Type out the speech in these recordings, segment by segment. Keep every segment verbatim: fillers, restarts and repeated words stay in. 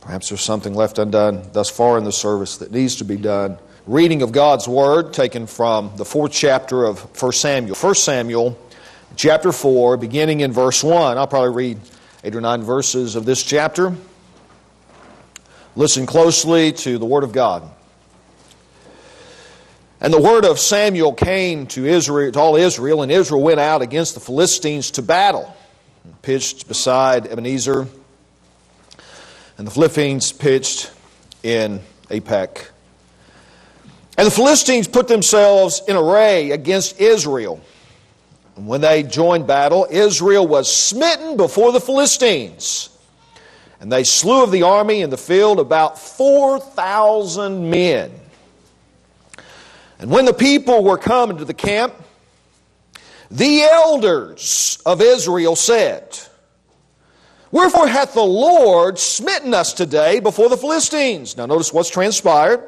Perhaps there's something left undone thus far in the service that needs to be done. Reading of God's Word taken from the fourth chapter of First Samuel. First Samuel, chapter four, beginning in verse one. I'll probably read eight or nine verses of this chapter. Listen closely to the Word of God. And the word of Samuel came to Israel, to all Israel, and Israel went out against the Philistines to battle, pitched beside Ebenezer, and the Philistines pitched in Aphek. And the Philistines put themselves in array against Israel. And when they joined battle, Israel was smitten before the Philistines. And they slew of the army in the field about four thousand men. And when the people were come into the camp, the elders of Israel said, Wherefore hath the Lord smitten us today before the Philistines? Now notice what's transpired.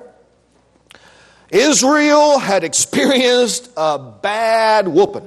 Israel had experienced a bad whooping.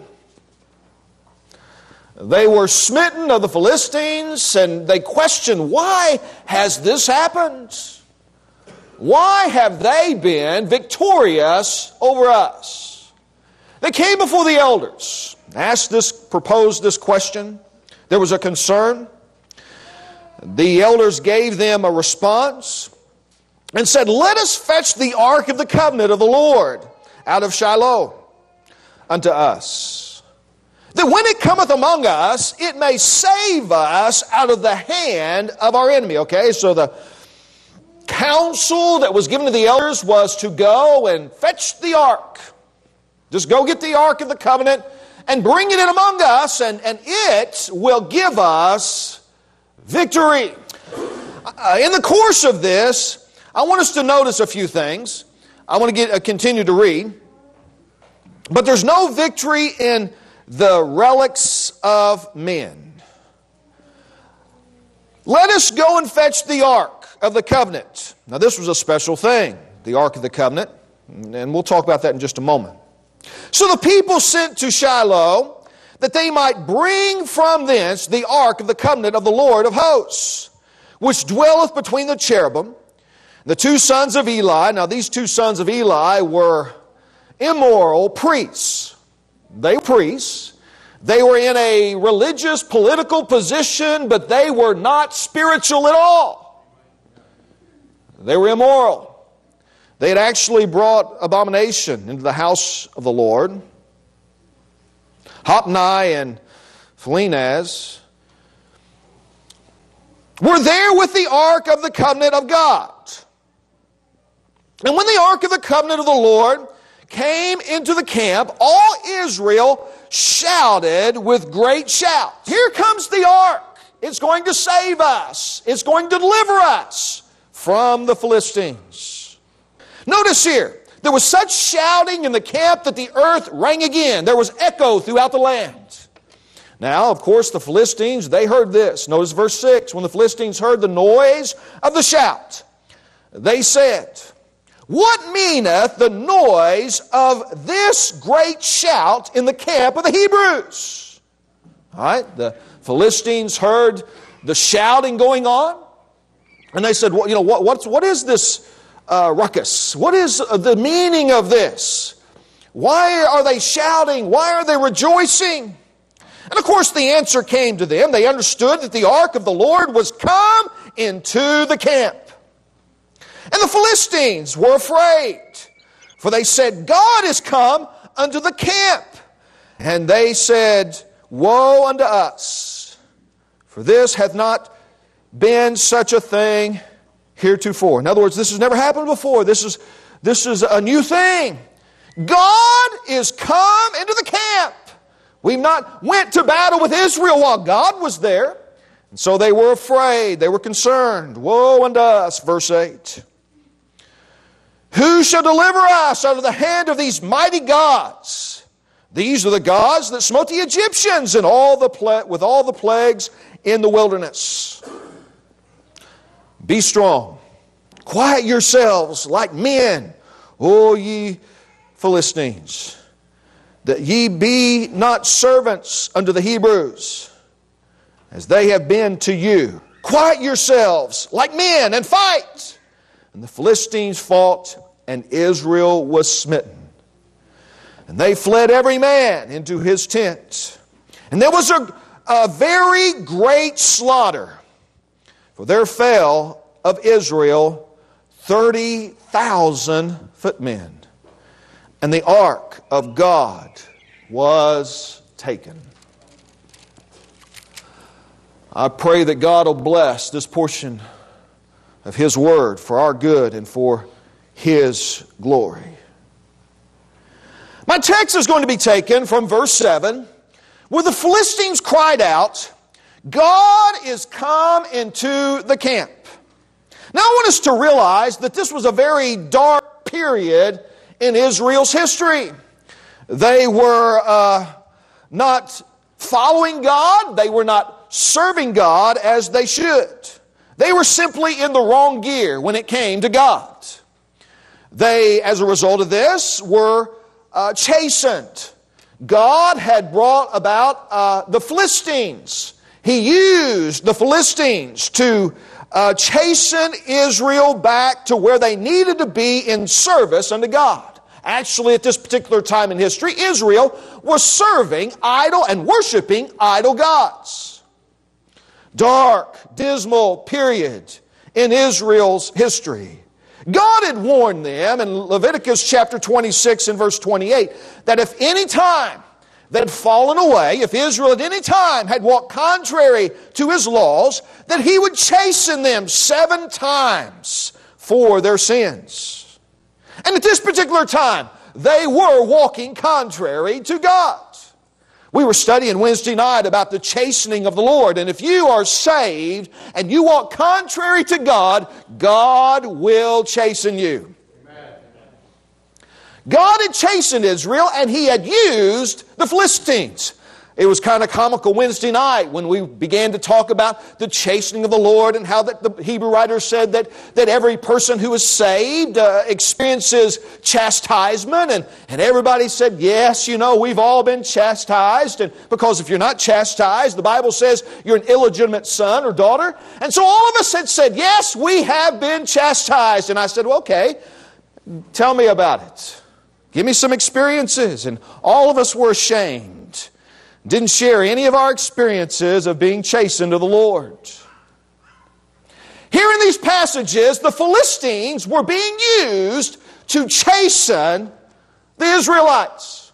They were smitten of the Philistines, and they questioned, why has this happened? Why have they been victorious over us? They came before the elders, asked this, proposed this question. There was a concern. The elders gave them a response and said, Let us fetch the ark of the covenant of the Lord out of Shiloh unto us, that when it cometh among us, it may save us out of the hand of our enemy. Okay, so the counsel that was given to the elders was to go and fetch the ark. Just go get the ark of the covenant and bring it in among us, and, and it will give us victory. Uh, in the course of this, I want us to notice a few things. I want to get uh, continue to read. But there's no victory in the relics of men. Let us go and fetch the ark of the covenant. Now this was a special thing, the ark of the covenant, and we'll talk about that in just a moment. So the people sent to Shiloh that they might bring from thence the ark of the covenant of the Lord of hosts, which dwelleth between the cherubim. The two sons of Eli, now these two sons of Eli were immoral priests. They were priests. They were in a religious, political position, but they were not spiritual at all. They were immoral. They had actually brought abomination into the house of the Lord. Hophni and Phinehas were there with the ark of the covenant of God. And when the ark of the covenant of the Lord came into the camp, all Israel shouted with great shouts. Here comes the ark. It's going to save us. It's going to deliver us from the Philistines. Notice here, there was such shouting in the camp that the earth rang again. There was echo throughout the land. Now, of course, the Philistines, they heard this. Notice verse six. When the Philistines heard the noise of the shout, they said, What meaneth the noise of this great shout in the camp of the Hebrews? All right, the Philistines heard the shouting going on, and they said, well, you know, what, what's, what is this uh, ruckus? What is the meaning of this? Why are they shouting? Why are they rejoicing? And of course the answer came to them. They understood that the ark of the Lord was come into the camp. And the Philistines were afraid, for they said, God is come unto the camp. And they said, Woe unto us, for this hath not been such a thing heretofore. In other words, this has never happened before. This is, this is a new thing. God is come into the camp. We've not went to battle with Israel while God was there. And so they were afraid. They were concerned. Woe unto us, verse eight. Who shall deliver us out of the hand of these mighty gods? These are the gods that smote the Egyptians and all the pla- with all the plagues in the wilderness. Be strong. Quiet yourselves like men, O ye Philistines, that ye be not servants unto the Hebrews, as they have been to you. Quiet yourselves like men and fight. And the Philistines fought, and Israel was smitten. And they fled every man into his tent. And there was a, a very great slaughter. For there fell of Israel thirty thousand footmen. And the ark of God was taken. I pray that God will bless this portion of His Word for our good and for His glory. My text is going to be taken from verse seven, where the Philistines cried out, God is come into the camp. Now I want us to realize that this was a very dark period in Israel's history. They were uh, not following God. They were not serving God as they should. They were simply in the wrong gear when it came to God. They, as a result of this, were uh, chastened. God had brought about uh, the Philistines. He used the Philistines to uh, chasten Israel back to where they needed to be in service unto God. Actually, at this particular time in history, Israel was serving idol and worshiping idol gods. Dark, dismal period in Israel's history. God had warned them in Leviticus chapter twenty-six and verse twenty-eight that if any time they had fallen away, if Israel at any time had walked contrary to His laws, that He would chasten them seven times for their sins. And at this particular time, they were walking contrary to God. We were studying Wednesday night about the chastening of the Lord. And if you are saved and you walk contrary to God, God will chasten you. Amen. God had chastened Israel, and He had used the Philistines. It was kind of comical Wednesday night when we began to talk about the chastening of the Lord and how that the Hebrew writer said that, that every person who is saved uh, experiences chastisement. And, and everybody said, yes, you know, we've all been chastised. And because if you're not chastised, the Bible says you're an illegitimate son or daughter. And so all of us had said, yes, we have been chastised. And I said, well, okay, tell me about it. Give me some experiences. And all of us were ashamed. Didn't share any of our experiences of being chastened of the Lord. Here in these passages, the Philistines were being used to chasten the Israelites.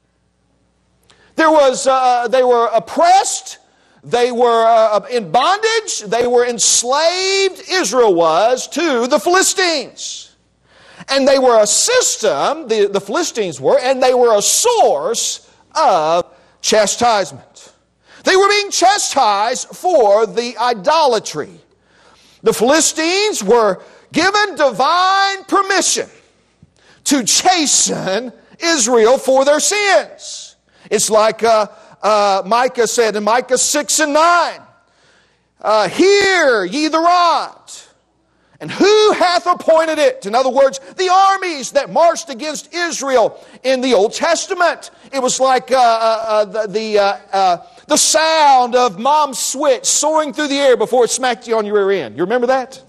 There was, uh, they were oppressed. They were uh, in bondage. They were enslaved, Israel was, to the Philistines. And they were a system, the, the Philistines were, and they were a source of chastisement. They were being chastised for the idolatry. The Philistines were given divine permission to chasten Israel for their sins. It's like uh, uh, Micah said in Micah six and nine, uh, hear ye the rod, and who hath appointed it? In other words, the armies that marched against Israel in the Old Testament. It was like uh, uh, the the, uh, uh, the sound of Mom's switch soaring through the air before it smacked you on your rear end. You remember that?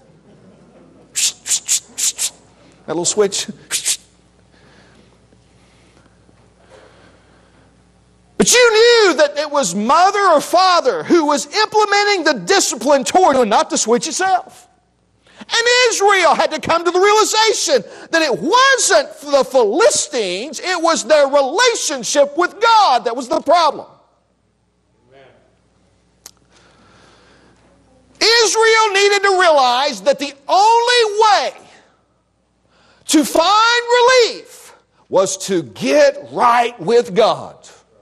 That little switch. But you knew that it was mother or father who was implementing the discipline toward you, and not the switch itself. And Israel had to come to the realization that it wasn't the Philistines, it was their relationship with God that was the problem. Amen. Israel needed to realize that the only way to find relief was to get right with God.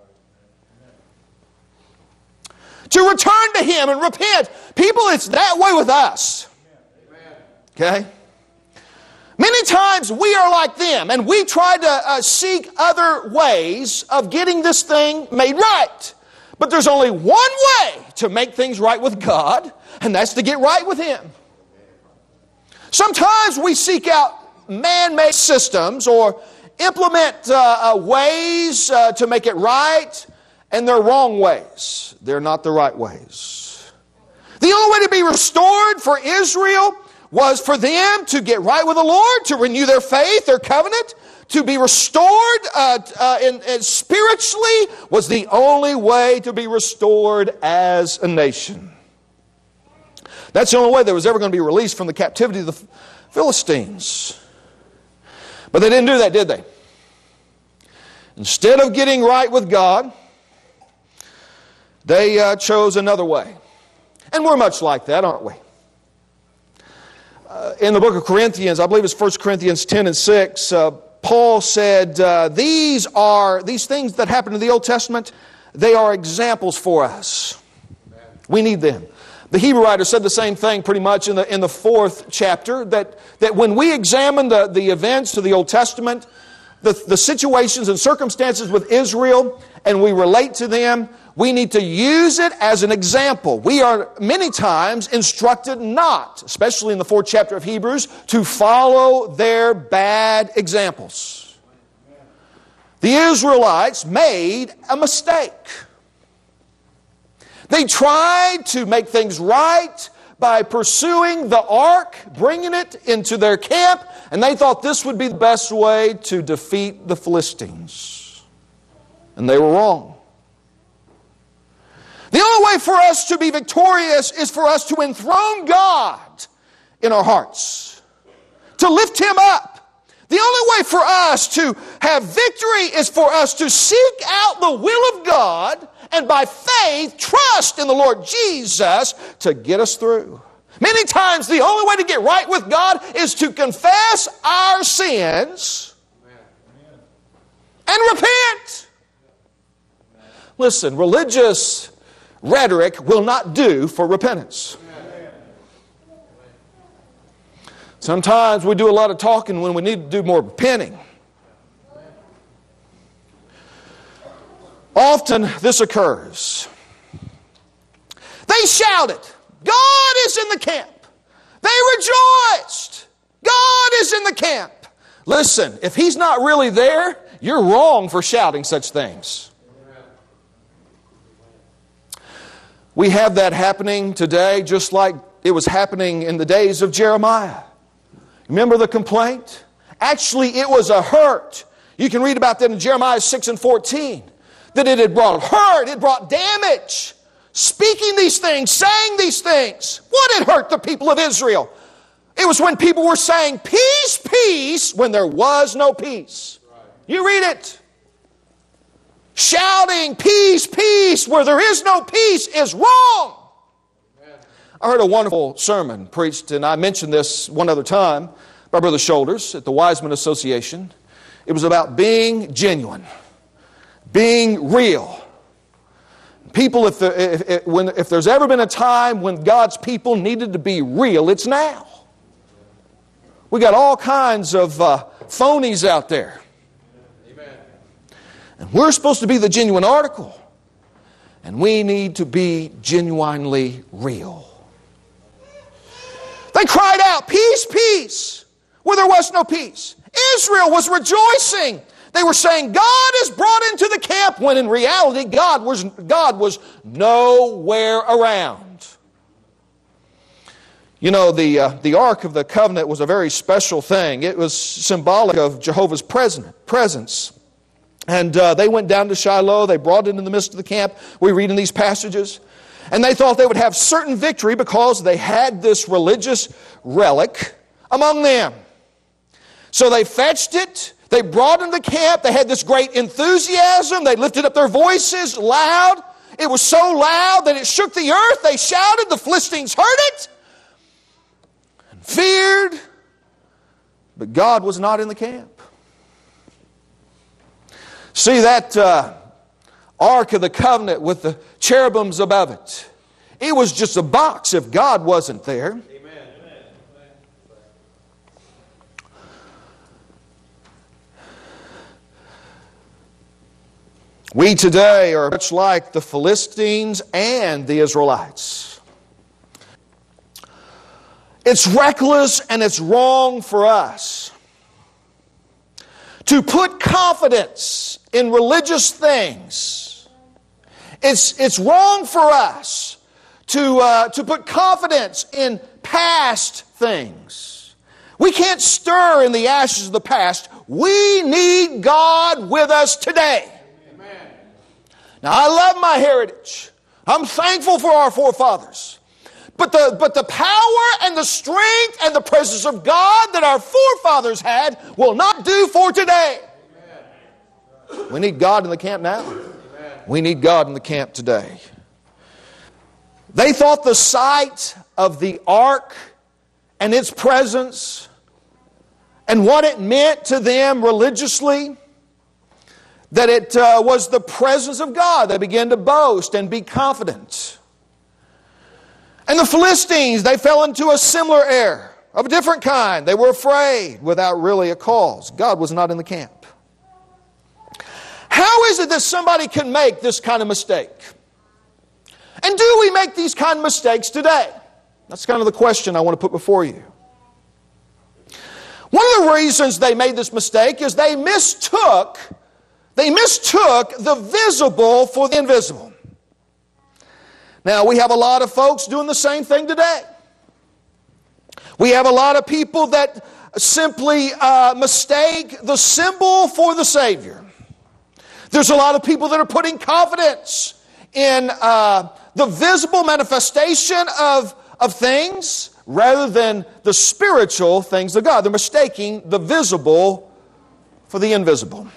To return to Him and repent. People, it's that way with us. Okay? Many times we are like them, and we try to uh, seek other ways of getting this thing made right. But there's only one way to make things right with God, and that's to get right with Him. Sometimes we seek out man-made systems or implement uh, uh, ways uh, to make it right, and they're wrong ways. They're not the right ways. The only way to be restored for Israel was for them to get right with the Lord, to renew their faith, their covenant, to be restored uh, uh, in, in spiritually was the only way to be restored as a nation. That's the only way they was ever going to be released from the captivity of the Philistines. But they didn't do that, did they? Instead of getting right with God, they uh, chose another way. And we're much like that, aren't we? Uh, in the book of Corinthians, I believe it's First Corinthians ten and six, uh, Paul said, uh, these are, these things that happened in the Old Testament, they are examples for us. We need them. The Hebrew writer said the same thing pretty much in the in the fourth chapter, that, that when we examine the, the events of the Old Testament, the, the situations and circumstances with Israel, and we relate to them, we need to use it as an example. We are many times instructed not, especially in the fourth chapter of Hebrews, to follow their bad examples. The Israelites made a mistake. They tried to make things right by pursuing the ark, bringing it into their camp, and they thought this would be the best way to defeat the Philistines. And they were wrong. The only way for us to be victorious is for us to enthrone God in our hearts, to lift Him up. The only way for us to have victory is for us to seek out the will of God and by faith trust in the Lord Jesus to get us through. Many times the only way to get right with God is to confess our sins and repent. Listen, religious rhetoric will not do for repentance. Sometimes we do a lot of talking when we need to do more repenting. Often this occurs. They shouted, God is in the camp. They rejoiced, God is in the camp. Listen, if He's not really there, you're wrong for shouting such things. We have that happening today just like it was happening in the days of Jeremiah. Remember the complaint? Actually, it was a hurt. You can read about that in Jeremiah six and fourteen. That it had brought hurt, it brought damage. Speaking these things, saying these things. What had hurt the people of Israel? It was when people were saying, peace, peace, when there was no peace. You read it. Shouting, peace, peace, where there is no peace is wrong. I heard a wonderful sermon preached, and I mentioned this one other time, by Brother Shoulders at the Wiseman Association. It was about being genuine. Being real. People, if, there, if, if, when, if there's ever been a time when God's people needed to be real, it's now. We got all kinds of uh, phonies out there. Amen. And we're supposed to be the genuine article. And we need to be genuinely real. They cried out, peace, peace, where there was no peace. Israel was rejoicing. They were saying, God is brought into the camp, when in reality, God was, God was nowhere around. You know, the, uh, the Ark of the Covenant was a very special thing. It was symbolic of Jehovah's presence. And uh, they went down to Shiloh. They brought it in the midst of the camp. We read in these passages. And they thought they would have certain victory because they had this religious relic among them. So they fetched it. They brought it in the camp. They had this great enthusiasm. They lifted up their voices loud. It was so loud that it shook the earth. They shouted. The Philistines heard it and feared. But God was not in the camp. See that uh, Ark of the Covenant with the cherubims above it. It was just a box if God wasn't there. Amen. We today are much like the Philistines and the Israelites. It's reckless and it's wrong for us to put confidence in religious things. It's, it's wrong for us to, uh, to put confidence in past things. We can't stir in the ashes of the past. We need God with us today. Amen. Now, I love my heritage. I'm thankful for our forefathers. But the, but the power and the strength and the presence of God that our forefathers had will not do for today. Amen. We need God in the camp now. Amen. We need God in the camp today. They thought the sight of the ark and its presence and what it meant to them religiously, that it uh, was the presence of God. They began to boast and be confident. And the Philistines, they fell into a similar error of a different kind. They were afraid without really a cause. God was not in the camp. How is it that somebody can make this kind of mistake? And do we make these kind of mistakes today? That's kind of the question I want to put before you. One of the reasons they made this mistake is they mistook, they mistook the visible for the invisible. Now, we have a lot of folks doing the same thing today. We have a lot of people that simply uh, mistake the symbol for the Savior. There's a lot of people that are putting confidence in uh, the visible manifestation of, of things rather than the spiritual things of God. They're mistaking the visible for the invisible.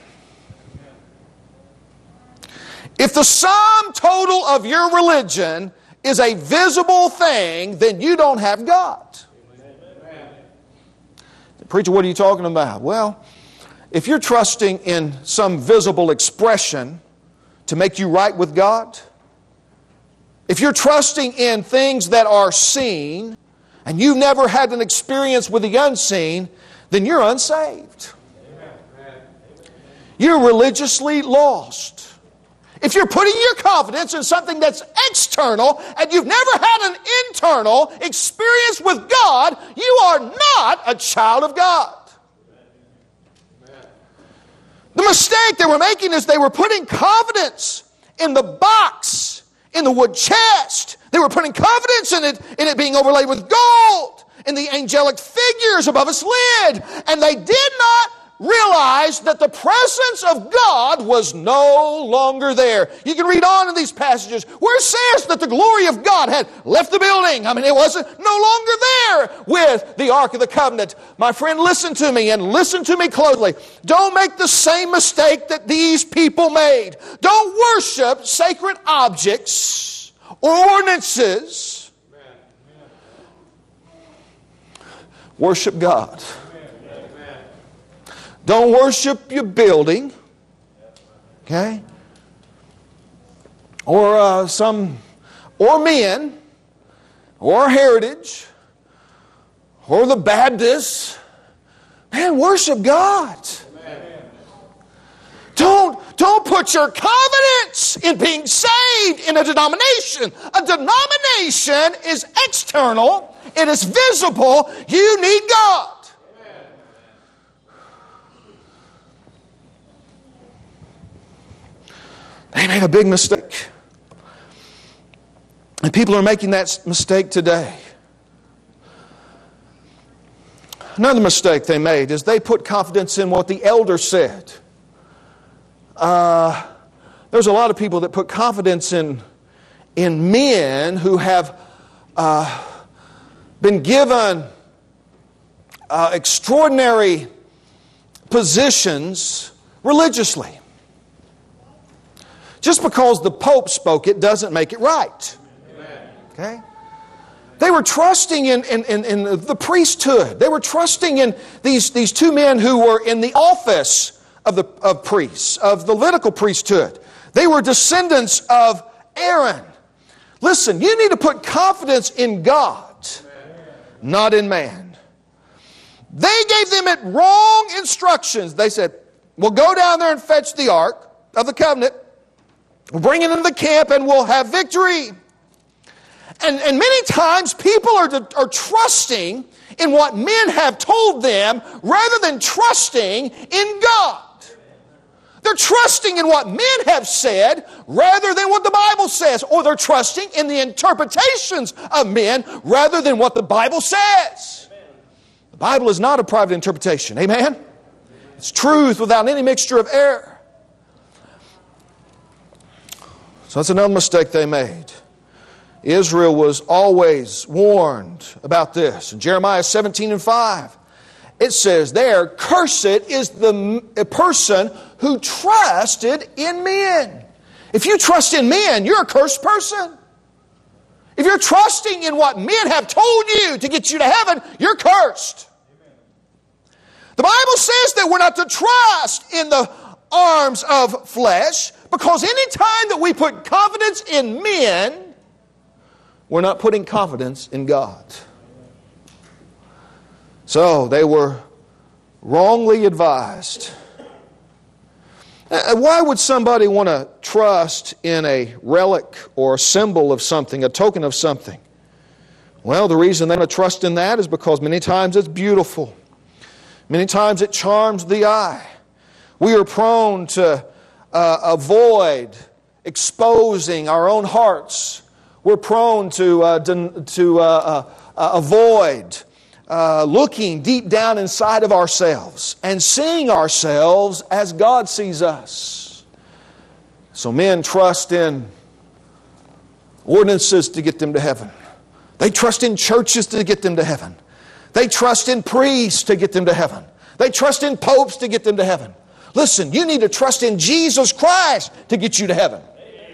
If the sum total of your religion is a visible thing, then you don't have God. Amen. Preacher, what are you talking about? Well, if you're trusting in some visible expression to make you right with God, if you're trusting in things that are seen, and you've never had an experience with the unseen, then you're unsaved. Amen. You're religiously lost. If you're putting your confidence in something that's external and you've never had an internal experience with God, you are not a child of God. Amen. The mistake they were making is they were putting confidence in the box, in the wood chest. They were putting confidence in it, in it being overlaid with gold, in the angelic figures above its lid. And they did not realize that the presence of God was no longer there. You can read on in these passages where it says that the glory of God had left the building. I mean, it wasn't no longer there with the Ark of the Covenant. My friend, listen to me and listen to me closely. Don't make the same mistake that these people made. Don't worship sacred objects or ordinances. Worship God. Don't worship your building, okay? Or uh, some, or men, or heritage, or the Baptists. Man, worship God. Amen. Don't, don't put your confidence in being saved in a denomination. A denomination is external. It is visible. You need God. They made a big mistake. And people are making that mistake today. Another mistake they made is they put confidence in what the elder said. Uh, there's a lot of people that put confidence in, in men who have uh, been given uh, extraordinary positions religiously. Just because the Pope spoke it doesn't make it right. Okay? They were trusting in, in, in, in the priesthood. They were trusting in these, these two men who were in the office of the of priests, of the Levitical priesthood. They were descendants of Aaron. Listen, you need to put confidence in God, not in man. They gave them it wrong instructions. They said, well, go down there and fetch the Ark of the Covenant. We'll bring it into the camp and we'll have victory. And, and many times people are, are trusting in what men have told them rather than trusting in God. They're trusting in what men have said rather than what the Bible says. Or they're trusting in the interpretations of men rather than what the Bible says. The Bible is not a private interpretation. Amen? It's truth without any mixture of error. So that's another mistake they made. Israel was always warned about this. In Jeremiah seventeen and five, it says there, cursed is the person who trusted in men. If you trust in men, you're a cursed person. If you're trusting in what men have told you to get you to heaven, you're cursed. The Bible says that we're not to trust in the arms of flesh, because any time that we put confidence in men, we're not putting confidence in God. So they were wrongly advised. Why would somebody want to trust in a relic or a symbol of something, a token of something? Well, the reason they want to trust in that is because many times it's beautiful. Many times it charms the eye. We are prone to uh, avoid exposing our own hearts. We're prone to, uh, to uh, uh, uh, avoid uh, looking deep down inside of ourselves and seeing ourselves as God sees us. So men trust in ordinances to get them to heaven. They trust in churches to get them to heaven. They trust in priests to get them to heaven. They trust in popes to get them to heaven. Listen, you need to trust in Jesus Christ to get you to heaven.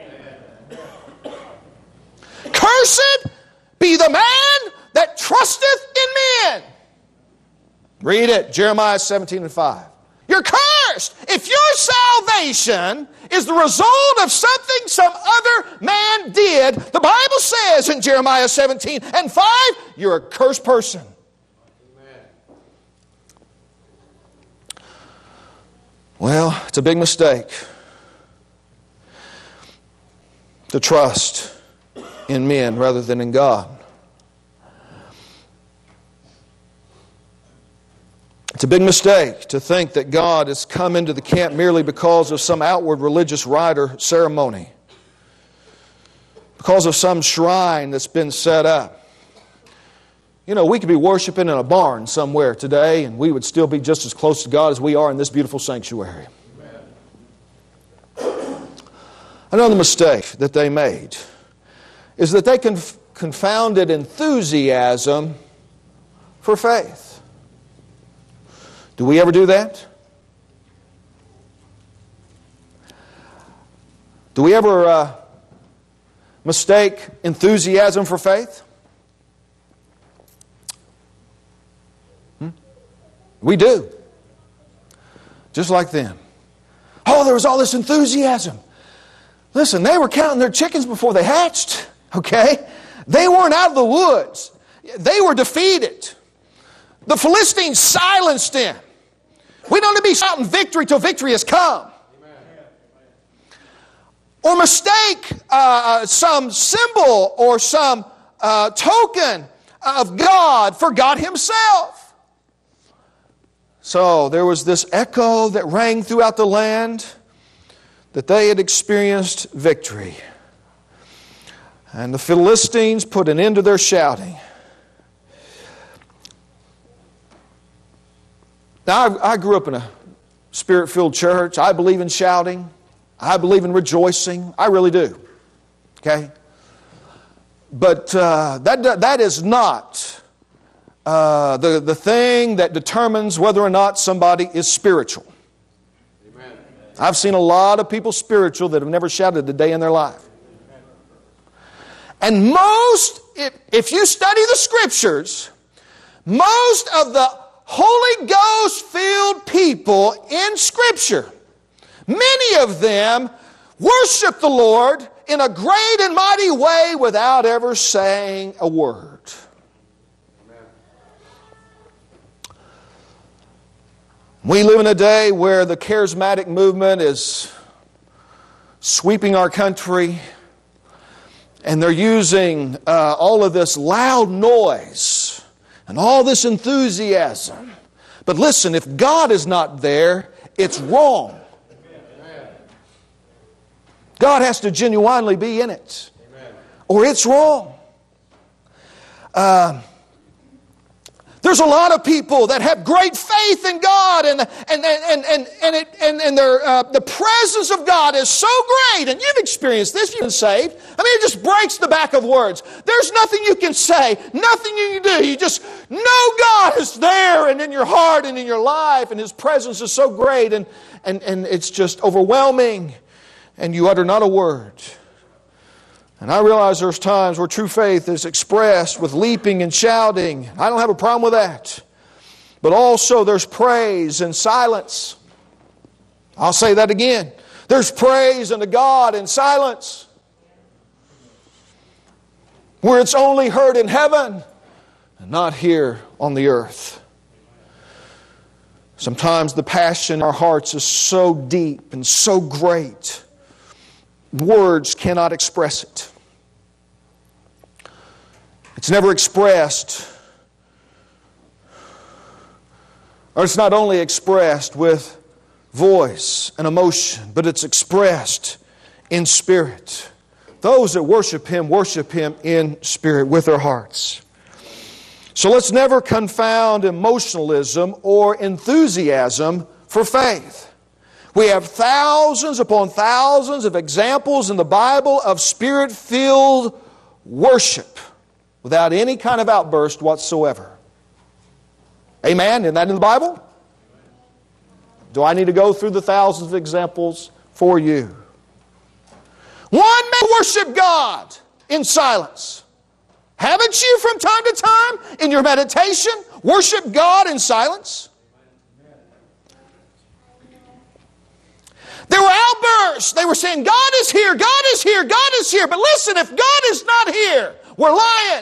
Cursed be the man that trusteth in men. Read it, Jeremiah seventeen and five. You're cursed if your salvation is the result of something some other man did. The Bible says in Jeremiah seventeen and five, you're a cursed person. Well, it's a big mistake to trust in men rather than in God. It's a big mistake to think that God has come into the camp merely because of some outward religious rite or ceremony, because of some shrine that's been set up. You know, we could be worshiping in a barn somewhere today and we would still be just as close to God as we are in this beautiful sanctuary. Amen. Another mistake that they made is that they conf- confounded enthusiasm for faith. Do we ever do that? Do we ever uh, mistake enthusiasm for faith? Hmm? We do. Just like them. Oh, there was all this enthusiasm. Listen, they were counting their chickens before they hatched. Okay? They weren't out of the woods. They were defeated. The Philistines silenced them. We don't need to be shouting victory till victory has come. Amen. Or mistake uh, some symbol or some uh, token of God for God Himself. So there was this echo that rang throughout the land that they had experienced victory. And the Philistines put an end to their shouting. Now, I, I grew up in a Spirit-filled church. I believe in shouting. I believe in rejoicing. I really do. Okay? But uh, that, that is not uh, the, the thing that determines whether or not somebody is spiritual. Amen. I've seen a lot of people spiritual that have never shouted a day in their life. And most, if, if you study the Scriptures, most of the Holy Ghost-filled people in Scripture, many of them worship the Lord in a great and mighty way without ever saying a word. Amen. We live in a day where the charismatic movement is sweeping our country, and they're using uh, all of this loud noise and all this enthusiasm. But listen, if God is not there, it's wrong. God has to genuinely be in it, or it's wrong. Uh, There's a lot of people that have great faith in God, and and and and and and, it, and, and their uh, the presence of God is so great. And you've experienced this. You've been saved. I mean, it just breaks the back of words. There's nothing you can say, nothing you can do. You just know God is there and in your heart and in your life, and His presence is so great, and and and it's just overwhelming, and you utter not a word. And I realize there's times where true faith is expressed with leaping and shouting. I don't have a problem with that. But also there's praise and silence. I'll say that again. There's praise unto God in silence, where it's only heard in heaven and not here on the earth. Sometimes the passion in our hearts is so deep and so great, words cannot express it. It's never expressed, or it's not only expressed with voice and emotion, but it's expressed in spirit. Those that worship Him, worship Him in spirit with their hearts. So let's never confound emotionalism or enthusiasm for faith. We have thousands upon thousands of examples in the Bible of Spirit-filled worship without any kind of outburst whatsoever. Amen? Isn't that in the Bible? Do I need to go through the thousands of examples for you? One may worship God in silence. Haven't you from time to time in your meditation worship God in silence? There were outbursts. They were saying, God is here, God is here, God is here. But listen, if God is not here, we're lying.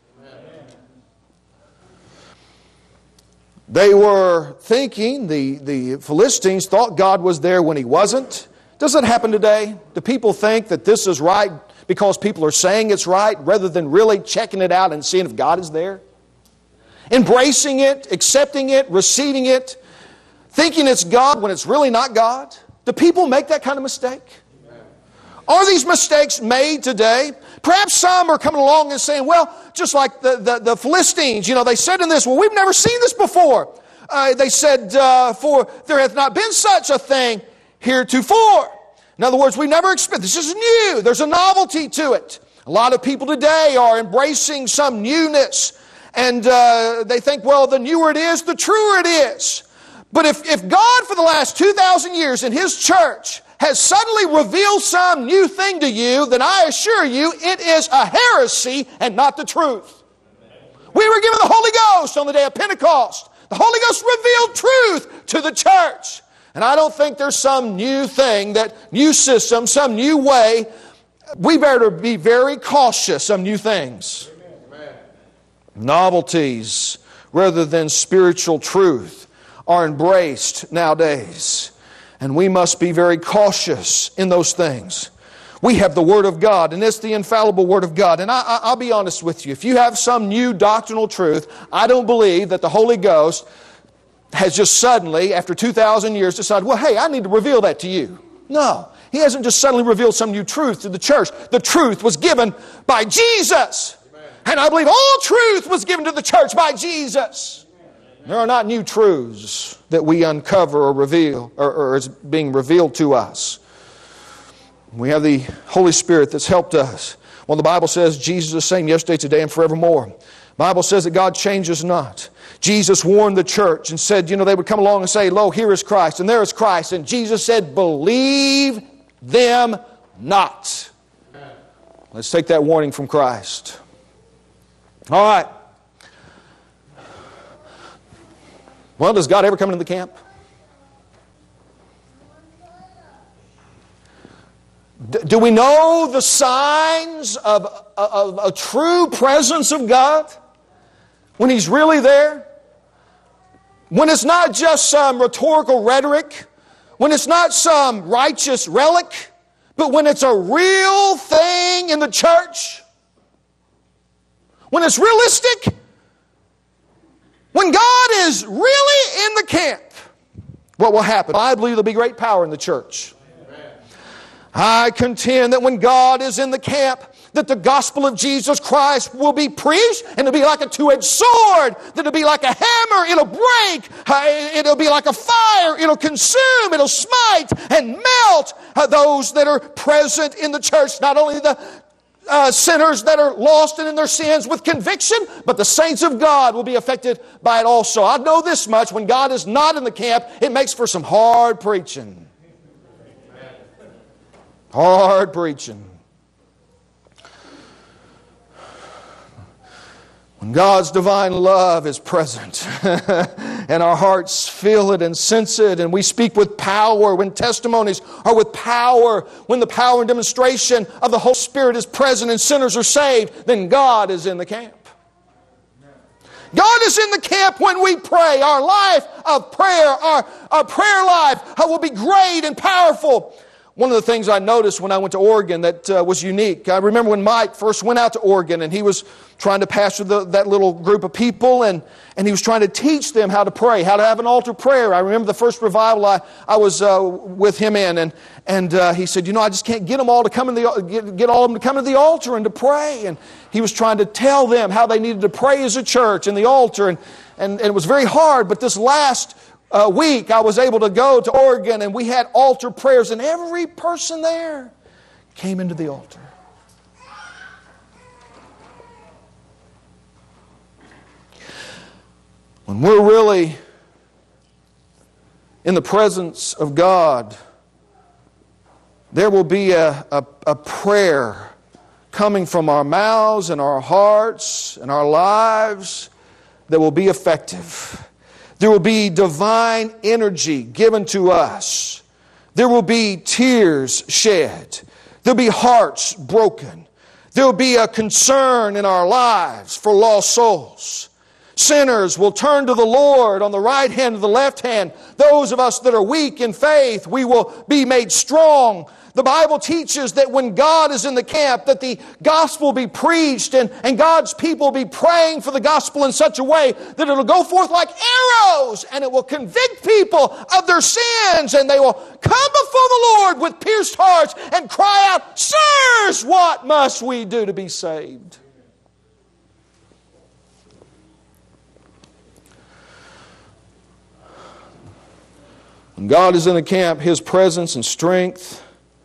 They were thinking, the, the Philistines thought God was there when He wasn't. Does that happen today? Do people think that this is right because people are saying it's right rather than really checking it out and seeing if God is there? Embracing it, accepting it, receiving it, thinking it's God when it's really not God? Do people make that kind of mistake? Are these mistakes made today? Perhaps some are coming along and saying, well, just like the, the, the Philistines, you know, they said in this, well, we've never seen this before. Uh, they said, uh, for there hath not been such a thing heretofore. In other words, we've never experienced, this is new. There's a novelty to it. A lot of people today are embracing some newness. And uh, they think, well, the newer it is, the truer it is. But if, if God for the last two thousand years in His church has suddenly revealed some new thing to you, then I assure you it is a heresy and not the truth. We were given the Holy Ghost on the day of Pentecost. The Holy Ghost revealed truth to the church. And I don't think there's some new thing, that new system, some new way. We better be very cautious of new things. Amen. Novelties rather than spiritual truth are embraced nowadays. And we must be very cautious in those things. We have the Word of God, and it's the infallible Word of God. And I, I, I'll be honest with you. If you have some new doctrinal truth, I don't believe that the Holy Ghost has just suddenly, after two thousand years, decided, well, hey, I need to reveal that to you. No. He hasn't just suddenly revealed some new truth to the church. The truth was given by Jesus. Amen. And I believe all truth was given to the church by Jesus. There are not new truths that we uncover or reveal, or, or is being revealed to us. We have the Holy Spirit that's helped us. Well, the Bible says Jesus is the same yesterday, today, and forevermore. The Bible says that God changes not. Jesus warned the church and said, you know, they would come along and say, lo, here is Christ, and there is Christ. And Jesus said, believe them not. Let's take that warning from Christ. All right. Well, does God ever come into the camp? D- do we know the signs of, of, of a true presence of God? When He's really there? When it's not just some rhetorical rhetoric? When it's not some righteous relic? But when it's a real thing in the church? When it's realistic? When God is really in the camp, what will happen? I believe there'll be great power in the church. I contend that when God is in the camp, that the gospel of Jesus Christ will be preached, and it'll be like a two-edged sword, that it'll be like a hammer, it'll break, it'll be like a fire, it'll consume, it'll smite and melt those that are present in the church. Not only the uh, sinners that are lost and in their sins with conviction, but the saints of God will be affected by it also. I know this much: when God is not in the camp, it makes for some hard preaching. Hard preaching. When God's divine love is present and our hearts feel it and sense it, and we speak with power, when testimonies are with power, when the power and demonstration of the Holy Spirit is present and sinners are saved, then God is in the camp. God is in the camp when we pray. Our life of prayer, our, our prayer life will be great and powerful. One of the things I noticed when I went to Oregon that uh, was unique, I remember when Mike first went out to Oregon, and he was trying to pastor the, that little group of people, and, and he was trying to teach them how to pray, how to have an altar prayer. I remember the first revival I, I was uh, with him in, and, and uh, he said, you know, I just can't get them all to come in the, get, get all of them to come to the altar and to pray. And he was trying to tell them how they needed to pray as a church in the altar, and, and, and it was very hard. But this last A week I was able to go to Oregon, and we had altar prayers, and every person there came into the altar. When we're really in the presence of God, there will be a, a, a prayer coming from our mouths and our hearts and our lives that will be effective. There will be divine energy given to us. There will be tears shed. There will be hearts broken. There will be a concern in our lives for lost souls. Sinners will turn to the Lord on the right hand and the left hand. Those of us that are weak in faith, we will be made strong. The Bible teaches that when God is in the camp, that the gospel will be preached, and, and God's people will be praying for the gospel in such a way that it will go forth like arrows, and it will convict people of their sins, and they will come before the Lord with pierced hearts and cry out, "Sirs, what must we do to be saved?" When God is in the camp, His presence and strength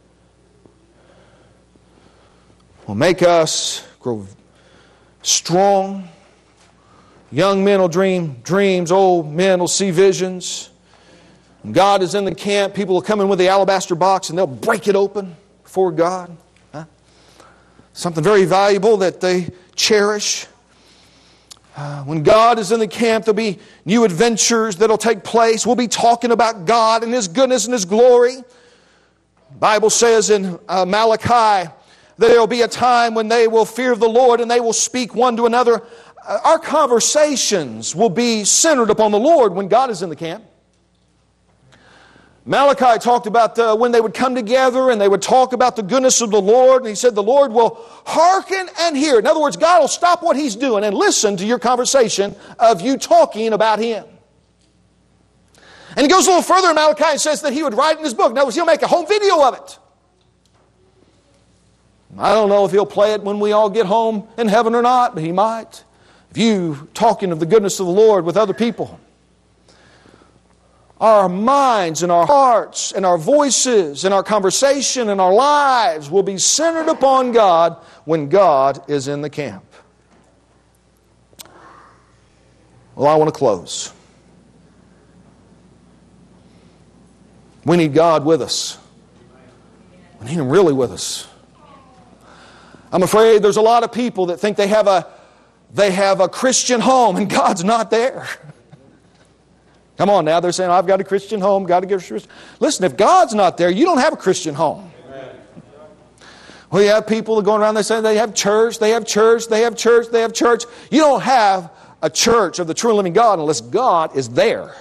will make us grow strong. Young men will dream dreams. Old men will see visions. When God is in the camp, people will come in with the alabaster box and they'll break it open before God. Huh? Something very valuable that they cherish. Uh, when God is in the camp, there'll be new adventures that'll take place. We'll be talking about God and His goodness and His glory. The Bible says in uh, Malachi that there will be a time when they will fear the Lord and they will speak one to another. Uh, our conversations will be centered upon the Lord when God is in the camp. Malachi talked about uh, when they would come together and they would talk about the goodness of the Lord. And he said the Lord will hearken and hear. In other words, God will stop what He's doing and listen to your conversation of you talking about Him. And he goes a little further in Malachi and says that He would write in His book. In other words, He'll make a home video of it. I don't know if He'll play it when we all get home in heaven or not, but He might. If you talking of the goodness of the Lord with other people, our minds and our hearts and our voices and our conversation and our lives will be centered upon God when God is in the camp. Well, I want to close. We need God with us. We need Him really with us. I'm afraid there's a lot of people that think they have a they have a Christian home and God's not there. Come on now, they're saying, I've got a Christian home, got to give a Christian. Listen, if God's not there, you don't have a Christian home. Amen. Well, you have people that go around, they say they have church, they have church, they have church, they have church. You don't have a church of the true and living God unless God is there.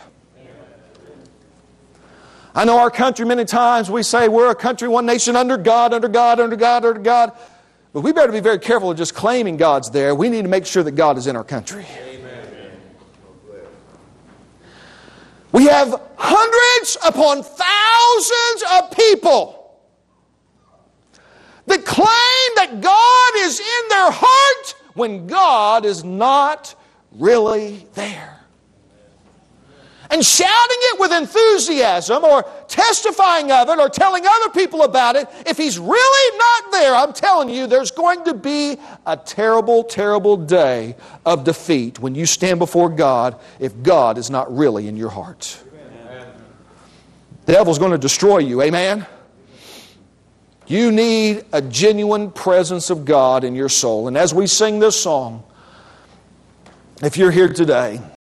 I know our country, many times we say we're a country, one nation under God, under God, under God, under God. But we better be very careful of just claiming God's there. We need to make sure that God is in our country. We have hundreds upon thousands of people that claim that God is in their heart when God is not really there. And shouting it with enthusiasm or testifying of it or telling other people about it, if He's really not there, I'm telling you, there's going to be a terrible, terrible day of defeat when you stand before God if God is not really in your heart. Amen. The devil's going to destroy you. Amen? You need a genuine presence of God in your soul. And as we sing this song, if you're here today